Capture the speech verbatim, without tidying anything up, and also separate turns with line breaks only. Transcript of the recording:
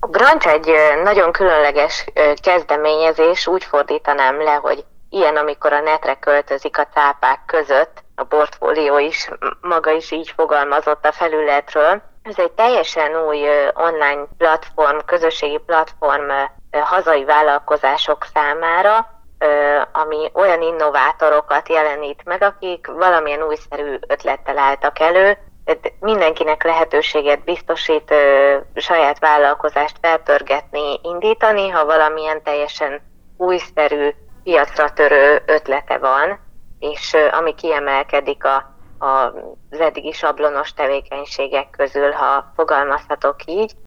Brunch egy nagyon különleges kezdeményezés, úgy fordítanám le, hogy ilyen, amikor a netre költözik a cápák között, a portfólió is maga is így fogalmazott a felületről. Ez egy teljesen új online platform, közösségi platform hazai vállalkozások számára, ami olyan innovátorokat jelenít meg, akik valamilyen újszerű ötlettel álltak elő. Mindenkinek lehetőséget biztosít saját vállalkozást felpörgetni, indítani, ha valamilyen teljesen újszerű, piacra törő ötlete van, és ami kiemelkedik a, a, az eddigi sablonos tevékenységek közül, ha fogalmazhatok így,